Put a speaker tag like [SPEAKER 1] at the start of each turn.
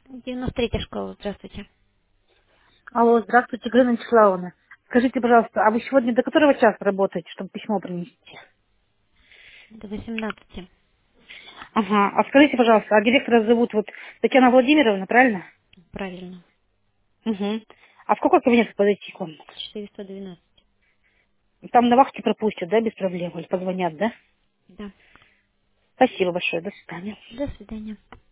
[SPEAKER 1] 93-я школа, здравствуйте.
[SPEAKER 2] Алло, здравствуйте, Галина Вячеславовна. Скажите, пожалуйста, а вы сегодня до которого часа работаете, чтобы письмо принести?
[SPEAKER 1] До 18.
[SPEAKER 2] Ага, а скажите, пожалуйста, а директора зовут вот Татьяна Владимировна, правильно?
[SPEAKER 1] Правильно.
[SPEAKER 2] Угу. А в какой кабинет подойти к вам?
[SPEAKER 1] 412.
[SPEAKER 2] Там на вахте пропустят, да, без проблем? Или позвонят, да?
[SPEAKER 1] Да.
[SPEAKER 2] Спасибо большое, до свидания.
[SPEAKER 1] До свидания.